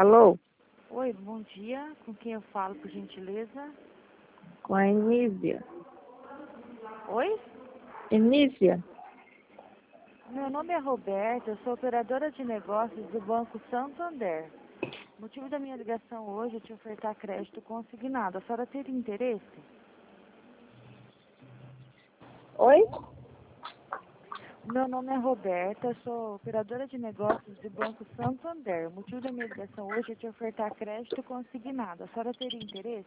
Alô? Oi, bom dia. Com quem eu falo, por gentileza? Com a Enísia. Oi? Enísia? Meu nome é Roberta, eu sou operadora de negócios do Banco Santander. O motivo da minha ligação hoje é te ofertar crédito consignado. A senhora teria interesse? Oi? Meu nome é Roberta, eu sou operadora de negócios do Banco Santander. O motivo da minha ligação hoje é te ofertar crédito consignado. A senhora teria interesse?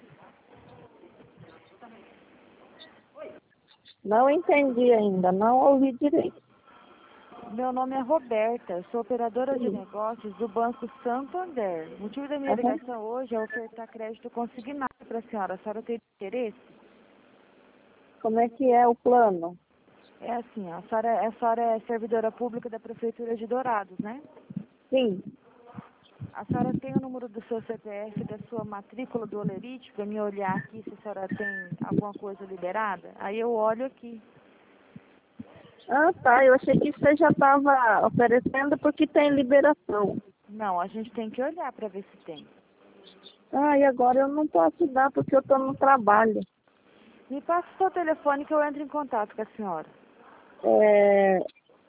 Não entendi ainda, não ouvi direito. Meu nome é Roberta, eu sou operadora de Sim. negócios do Banco Santander. O motivo da minha Aham. ligação hoje é ofertar crédito consignado para a senhora. A senhora tem interesse? Como é que é o plano? É assim, a senhora é servidora pública da Prefeitura de Dourados, né? Sim. A senhora tem o número do seu CPF, da sua matrícula do Olerite, para me olhar aqui se a senhora tem alguma coisa liberada? Aí eu olho aqui. Ah, tá. Eu achei que você já estava oferecendo porque tem liberação. Não, a gente tem que olhar para ver se tem. Ah, e agora eu não posso dar porque eu estou no trabalho. Me passa o seu telefone que eu entro em contato com a senhora. É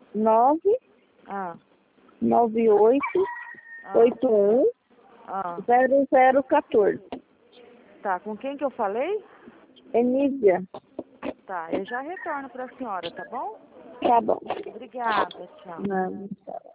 998 Ah, 81 ah. 0014. Tá, com quem que eu falei? Enísia. Tá, eu já retorno para a senhora, tá bom? Tá bom. Obrigada, tchau. Não.